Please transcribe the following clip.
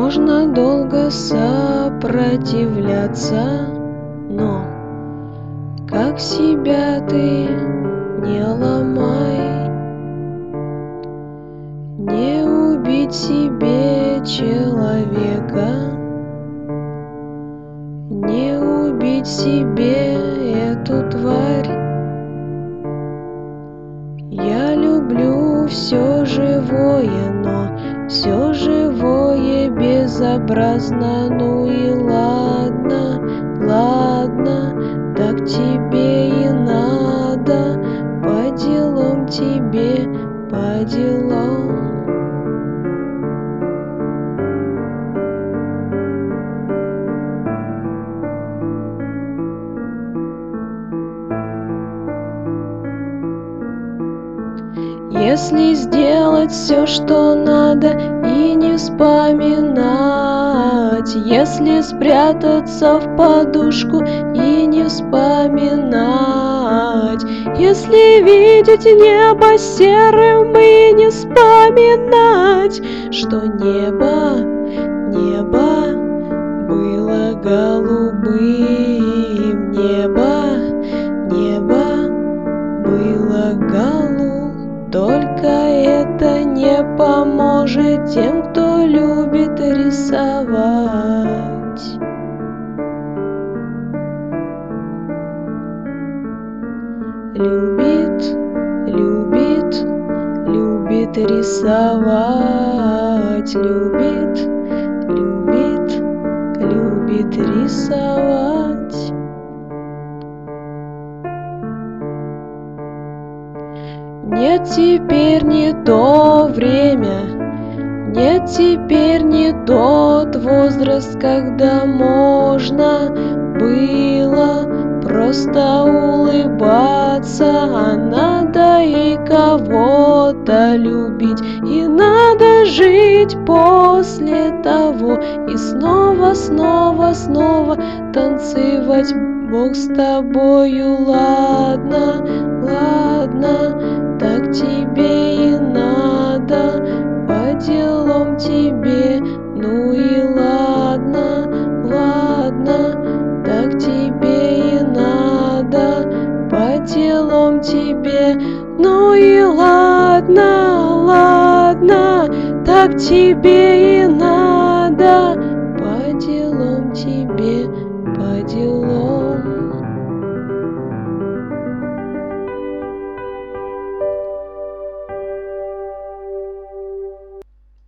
Можно долго сопротивляться, но как себя ты не ломай, не убить себе человека, не убить себе эту тварь. Я люблю все живое, но все живое безобразно. Ну и ладно, ладно, так тебе и надо. По делам тебе, по делам. Если сделать все, что надо, и не вспоминать, если спрятаться в подушку и не вспоминать, если видеть небо серым и не вспоминать, что небо было голубым, небо было голубым. Только это не поможет тем, кто любит рисовать. Любит рисовать, любит рисовать. Нет, теперь не то время, нет, теперь не тот возраст, когда можно было просто улыбаться, а надо и кого-то любить, и надо жить после того, и снова танцевать. Бог с тобою, ладно, так тебе и надо, по делам тебе. Ну и ладно, так тебе и надо, по делам тебе. Ну и ладно, так тебе и